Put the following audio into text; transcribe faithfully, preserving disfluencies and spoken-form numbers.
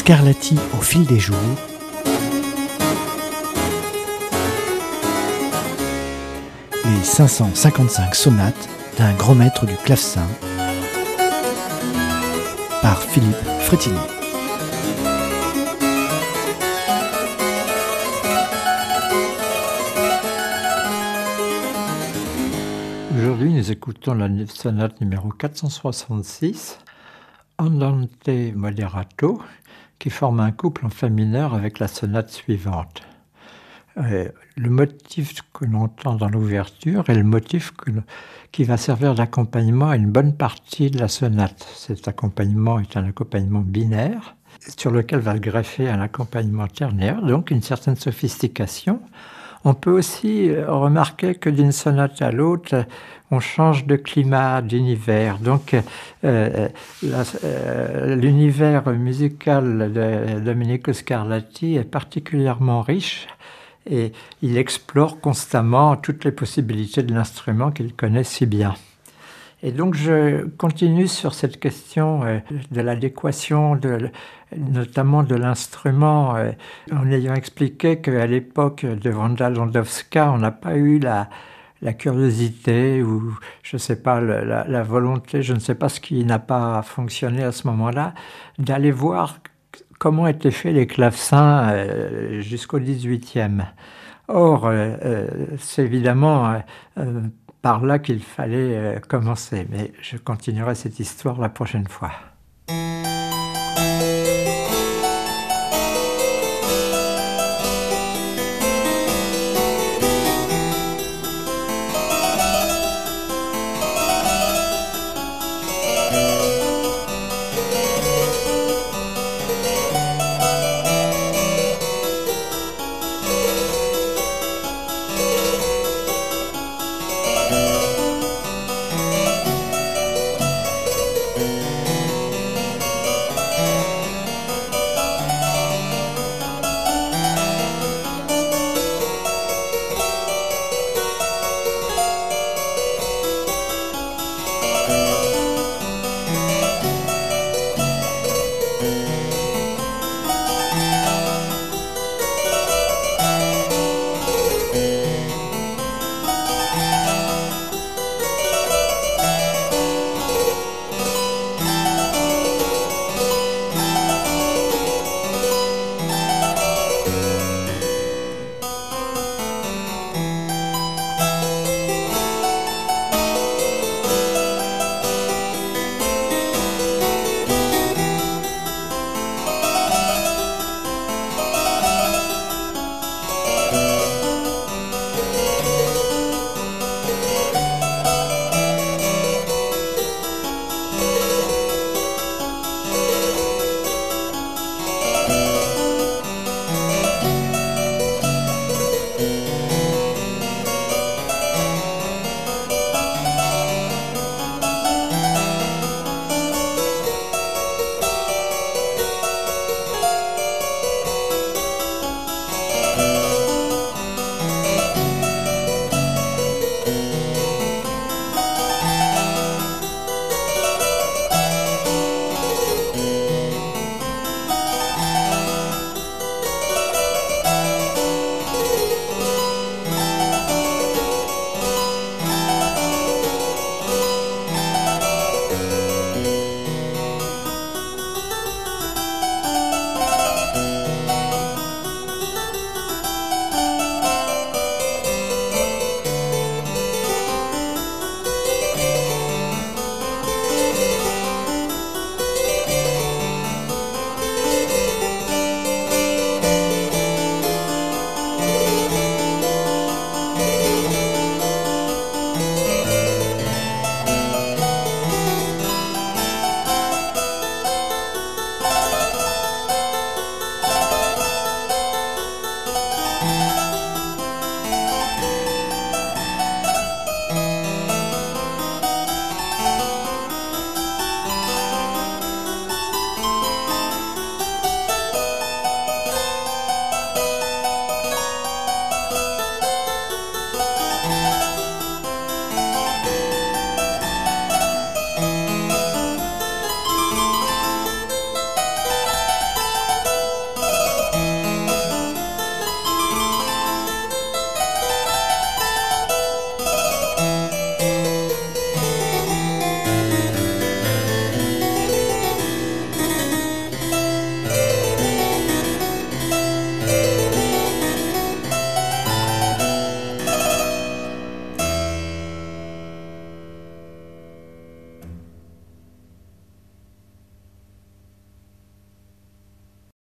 Scarlatti au fil des jours. Les cinq cent cinquante-cinq sonates d'un grand maître du clavecin par Philippe Frétinier. Aujourd'hui, nous écoutons la sonate numéro quatre cent soixante-six, Andante moderato, qui forme un couple en fa mineur avec la sonate suivante. Euh, le motif que l'on entend dans l'ouverture est le motif que le, qui va servir d'accompagnement à une bonne partie de la sonate. Cet accompagnement est un accompagnement binaire sur lequel va se greffer un accompagnement ternaire, donc une certaine sophistication. On peut aussi remarquer que d'une sonate à l'autre, on change de climat, d'univers. Donc, euh, la, euh, l'univers musical de Domenico Scarlatti est particulièrement riche et il explore constamment toutes les possibilités de l'instrument qu'il connaît si bien. Et donc, je continue sur cette question euh, de l'adéquation, de, notamment de l'instrument, euh, en ayant expliqué qu'à l'époque de Wanda Landowska, on n'a pas eu la, la curiosité ou, je ne sais pas, la, la, la volonté, je ne sais pas ce qui n'a pas fonctionné à ce moment-là, d'aller voir comment étaient faits les clavecins euh, jusqu'au dix-huitième. Or, euh, euh, c'est évidemment euh, par là qu'il fallait euh, commencer, mais je continuerai cette histoire la prochaine fois.